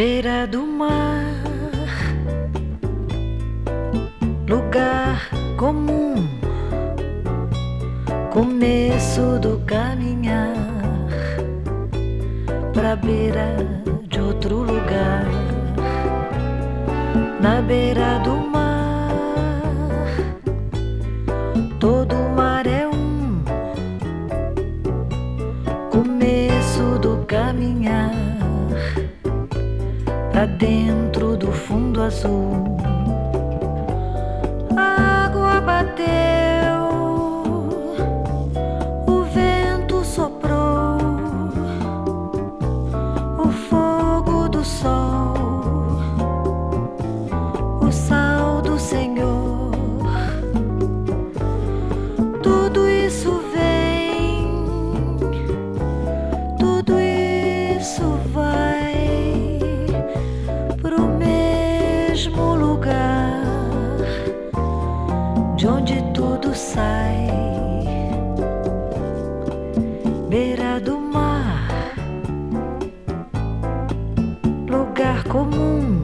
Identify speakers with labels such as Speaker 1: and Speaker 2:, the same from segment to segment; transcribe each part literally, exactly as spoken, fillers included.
Speaker 1: beira do mar, lugar comum, começo do caminhar pra beira de outro lugar, na beira do mar, todo mar é um começo do caminhar pra dentro do fundo azul. A água bateu, o vento soprou, o fogo do sol, o sal do Senhor. Tudo isso vem, tudo isso vai pro mesmo lugar de onde tudo sai, beira do mar, lugar comum,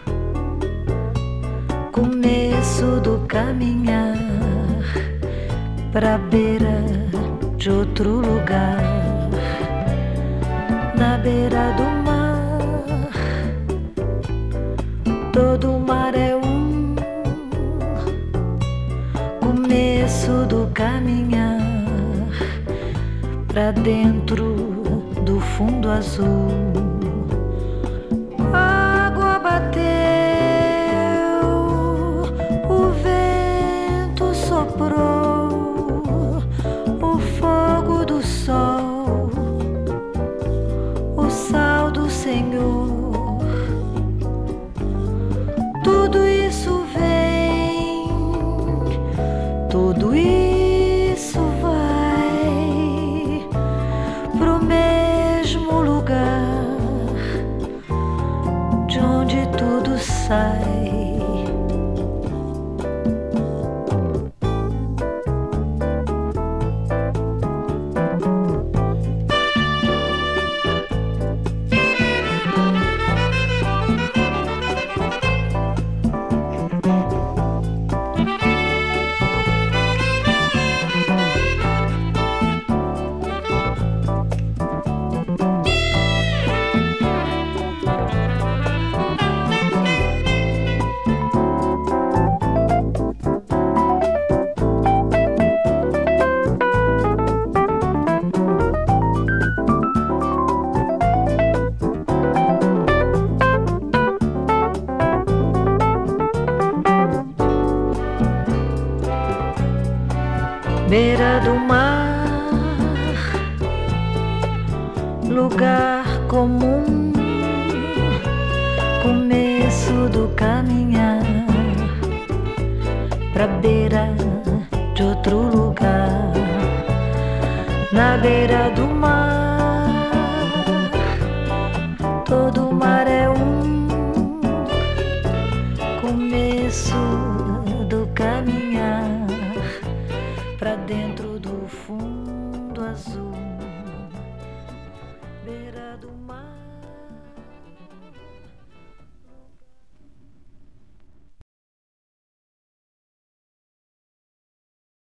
Speaker 1: começo do caminhar pra beira de outro lugar, na beira do mar, todo mar é um começo do caminhar pra dentro do fundo azul. A água bateu, o vento soprou, o fogo do sol, o sal do Senhor. Tudo isso vem, tudo isso vai pro mesmo lugar de onde tudo sai. Beira do mar, lugar comum, começo do caminhar pra beira de outro lugar, na beira do mar, todo mar é um começo